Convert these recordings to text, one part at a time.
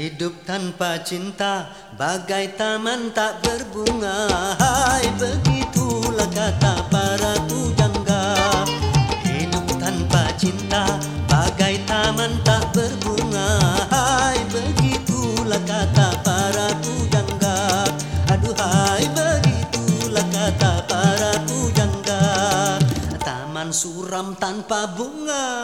Hidup tanpa cinta bagai taman tak berbunga. Hai, begitulah kata para pujangga. Hidup tanpa cinta bagai taman tak berbunga. Hai, begitulah kata para pujangga. Aduhai, begitulah kata para pujangga. Taman suram tanpa bunga.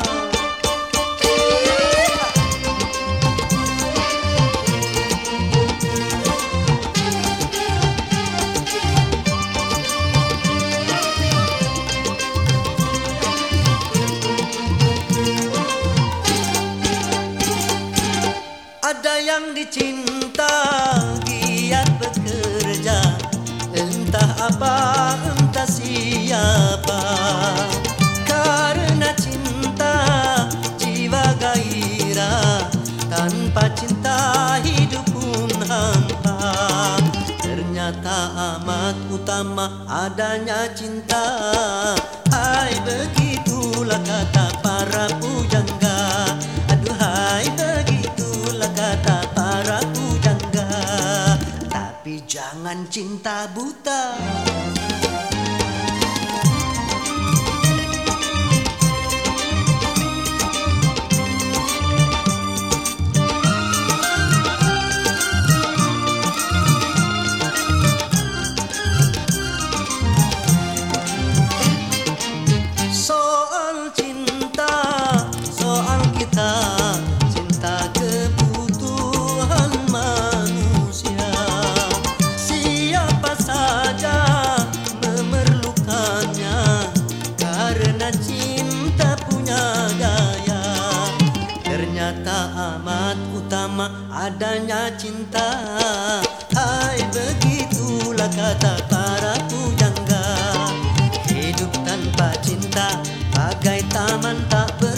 Ada yang dicinta giat bekerja, entah apa, entah siapa. Karena cinta jiwa gairah, tanpa cinta hidup pun hampa. Ternyata amat utama adanya cinta. Hai, begitulah kata para pujangga. Aduhai, begitulah kata para pujangga. Tapi jangan cinta buta. Soal cinta, soal kita, cinta kebutuhan manusia. Siapa saja memerlukannya, karena cinta punya gaya. Ternyata amat utama adanya cinta. Hai, begitulah kata para pujangga. Hidup tanpa cinta bagai taman tak